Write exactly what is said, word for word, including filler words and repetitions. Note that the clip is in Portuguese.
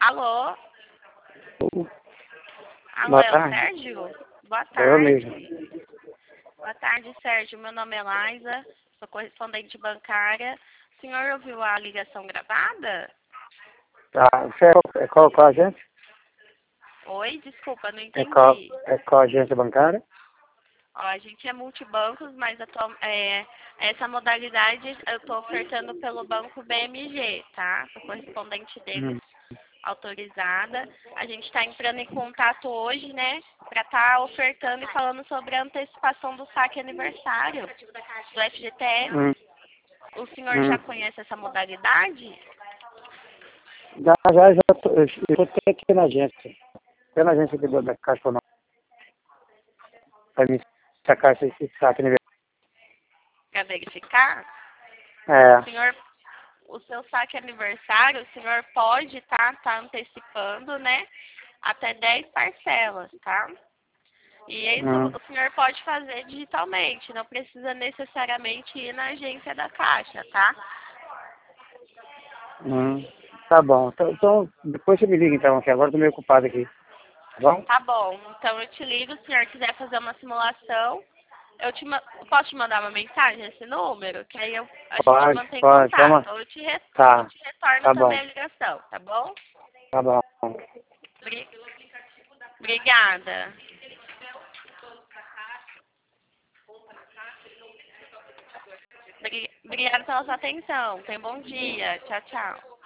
Alô? Alô, Boa é o tarde. Sérgio? Boa É eu mesmo. tarde. Boa tarde, Sérgio. Meu nome é Laisa, sou correspondente bancária. O senhor ouviu a ligação gravada? Tá. Você é qual, é qual, qual agência? Oi, desculpa, não É qual, entendi. é qual agência bancária? Ó, a gente é multibancos, mas atual, é, essa modalidade eu estou ofertando pelo banco B M G, tá? Sou correspondente deles, Hum. autorizada. A gente está entrando em contato hoje, né, para estar tá ofertando e falando sobre a antecipação do saque aniversário do F G T S. Hum. O senhor já Hum. conhece essa modalidade? Já, já, já, tô, eu estou aqui na agência. Estou na agência aqui do- da Caixa Econômica para me sacar esse, esse saque aniversário. Para verificar? O É. senhor, o seu saque aniversário, o senhor pode estar tá, tá antecipando, né, até dez parcelas, tá? E isso Hum. o senhor pode fazer digitalmente, não precisa necessariamente ir na agência da Caixa, tá? Hum. Tá bom. Então, então, depois você me liga então, que agora eu estou meio ocupado aqui. Tá bom? Tá bom, então eu te ligo, se o senhor quiser fazer uma simulação, eu te ma- posso te mandar uma mensagem nesse número, que aí eu, a gente Pode, mantém pode. Toma. contato. Ou eu te, re- eu Tá. te retorno Tá também bom. a ligação, tá bom? Tá bom. Bri- Obrigada. Bri- Obrigada pela sua atenção. Tenha um bom dia. Tchau, tchau.